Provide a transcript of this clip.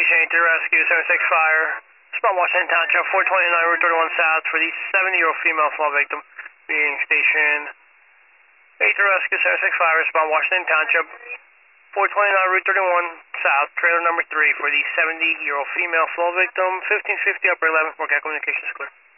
Station 8 to rescue 76 Fire. Respond Washington Township 429 Route 31 South for the 70-year-old female fall victim. Being Station 8 to rescue 76 Fire. Respond Washington Township 429 Route 31 South, trailer number 3 for the 70-year-old female fall victim. 1550 upper 11th, Marquette Communications clear.